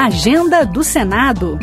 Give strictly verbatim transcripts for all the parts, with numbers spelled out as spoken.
Agenda do Senado.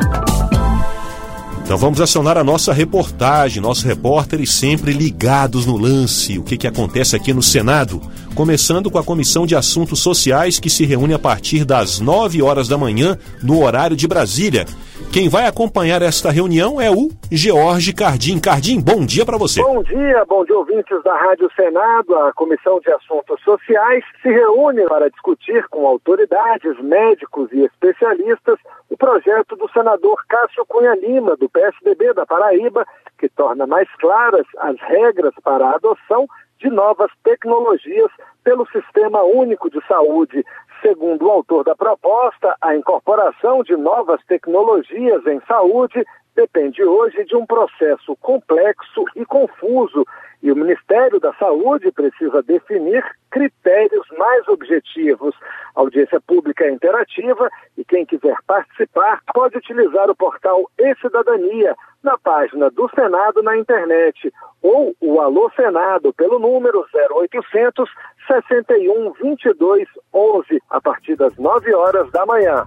Então vamos acionar a nossa reportagem, nossos repórteres sempre ligados no lance, o que, que acontece aqui no Senado, começando com a Comissão de Assuntos Sociais, que se reúne a partir das nove horas da manhã, no horário de Brasília. Quem vai acompanhar esta reunião é o George Cardim. Cardim, bom dia para você. Bom dia, bom dia ouvintes da Rádio Senado. A Comissão de Assuntos Sociais se reúne para discutir com autoridades, médicos e especialistas o projeto do senador Cássio Cunha Lima, do P S D B da Paraíba, que torna mais claras as regras para a adoção de novas tecnologias pelo Sistema Único de Saúde. Segundo o autor da proposta, a incorporação de novas tecnologias em saúde depende hoje de um processo complexo e confuso, e o Ministério da Saúde precisa definir critérios mais objetivos. A audiência pública é interativa e quem quiser participar pode utilizar o portal E-Cidadania na página do Senado na internet ou o Alô Senado pelo número zero oitocentos, sessenta e um, vinte e dois, onze a partir das nove horas da manhã.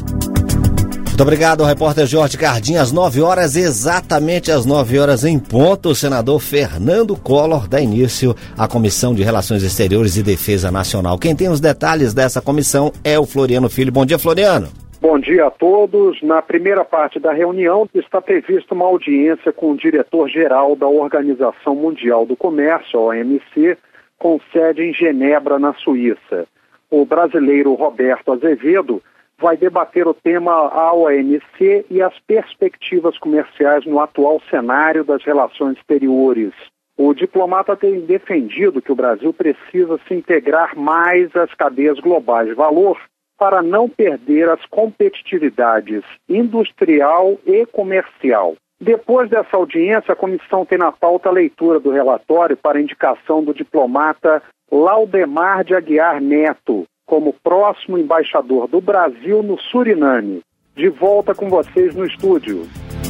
Muito obrigado, repórter Jorge Cardim. Às nove horas, exatamente às nove horas em ponto, o senador Fernando Collor dá início à Comissão de Relações Exteriores e Defesa Nacional. Quem tem os detalhes dessa comissão é o Floriano Filho. Bom dia, Floriano. Bom dia a todos. Na primeira parte da reunião está prevista uma audiência com o diretor-geral da Organização Mundial do Comércio, a O M C, com sede em Genebra, na Suíça. O brasileiro Roberto Azevedo vai debater o tema A O M C e as perspectivas comerciais no atual cenário das relações exteriores. O diplomata tem defendido que o Brasil precisa se integrar mais às cadeias globais de valor para não perder as competitividades industrial e comercial. Depois dessa audiência, a comissão tem na pauta a leitura do relatório para indicação do diplomata Laudemar de Aguiar Neto como próximo embaixador do Brasil no Suriname. De volta com vocês no estúdio.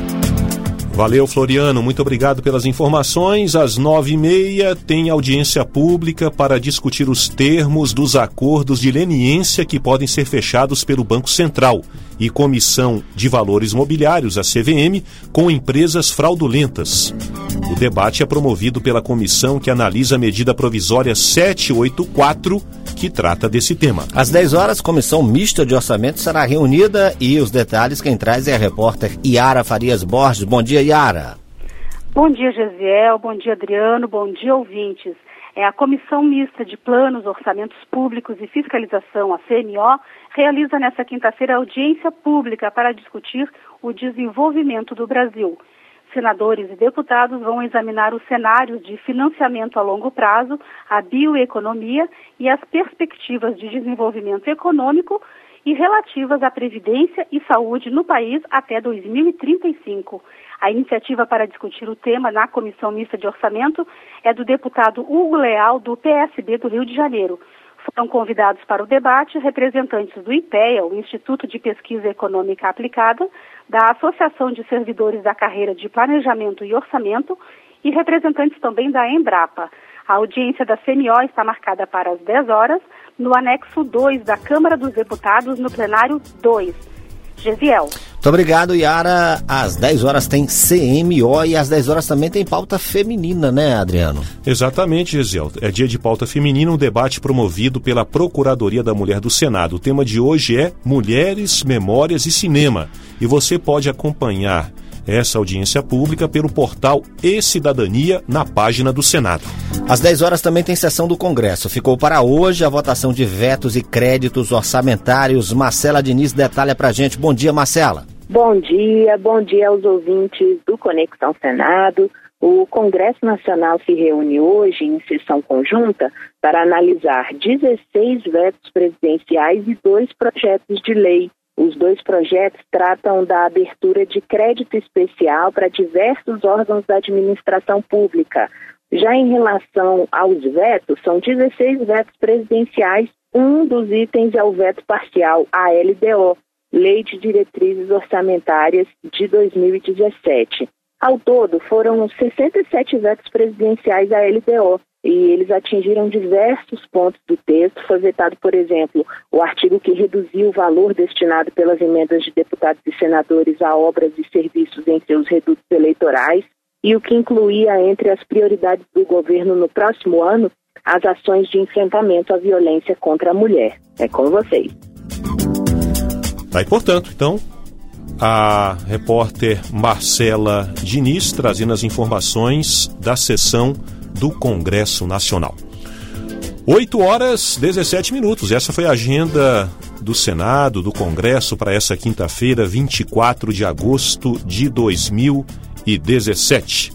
Valeu, Floriano. Muito obrigado pelas informações. Às nove e meia tem audiência pública para discutir os termos dos acordos de leniência que podem ser fechados pelo Banco Central e Comissão de Valores Mobiliários, a C V M, com empresas fraudulentas. O debate é promovido pela comissão que analisa a medida provisória setecentos e oitenta e quatro, que trata desse tema. Às dez horas, comissão mista de orçamento será reunida e os detalhes quem traz é a repórter Yara Farias Borges. Bom dia, Yara. Bom dia, Gesiel. Bom dia, Adriano. Bom dia, ouvintes. É, a Comissão Mista de Planos, Orçamentos Públicos e Fiscalização, a C M O, realiza nesta quinta-feira audiência pública para discutir o desenvolvimento do Brasil. Senadores e deputados vão examinar os cenários de financiamento a longo prazo, a bioeconomia e as perspectivas de desenvolvimento econômico e relativas à previdência e saúde no país até dois mil e trinta e cinco. A iniciativa para discutir o tema na Comissão Mista de Orçamento é do deputado Hugo Leal, do P S B do Rio de Janeiro. Foram convidados para o debate representantes do IPEA, o Instituto de Pesquisa Econômica Aplicada, da Associação de Servidores da Carreira de Planejamento e Orçamento e representantes também da Embrapa. A audiência da C M O está marcada para as dez horas, no anexo dois da Câmara dos Deputados, no plenário dois. Gesiel. Muito obrigado, Yara. Às dez horas tem C M O e às dez horas também tem pauta feminina, né, Adriano? Exatamente, Gesiel. É dia de pauta feminina, um debate promovido pela Procuradoria da Mulher do Senado. O tema de hoje é Mulheres, Memórias e Cinema. E você pode acompanhar essa audiência pública pelo portal E-Cidadania na página do Senado. Às dez horas também tem sessão do Congresso. Ficou para hoje a votação de vetos e créditos orçamentários. Marcela Diniz detalha pra gente. Bom dia, Marcela. Bom dia, bom dia aos ouvintes do Conexão Senado. O Congresso Nacional se reúne hoje em sessão conjunta para analisar dezesseis vetos presidenciais e dois projetos de lei. Os dois projetos tratam da abertura de crédito especial para diversos órgãos da administração pública. Já em relação aos vetos, são dezesseis vetos presidenciais. Um dos itens é o veto parcial, a L D O, Lei de Diretrizes Orçamentárias de dois mil e dezessete. Ao todo, foram sessenta e sete vetos presidenciais à L D O. e eles atingiram diversos pontos do texto. Foi vetado, por exemplo, o artigo que reduziu o valor destinado pelas emendas de deputados e senadores a obras e serviços em seus redutos eleitorais, e o que incluía entre as prioridades do governo no próximo ano as ações de enfrentamento à violência contra a mulher. É com vocês. Tá, e portanto, então, a repórter Marcela Diniz trazendo as informações da sessão do Congresso Nacional. oito horas e dezessete minutos. Essa foi a agenda do Senado, do Congresso, para essa quinta-feira, vinte e quatro de agosto de dois mil e dezessete.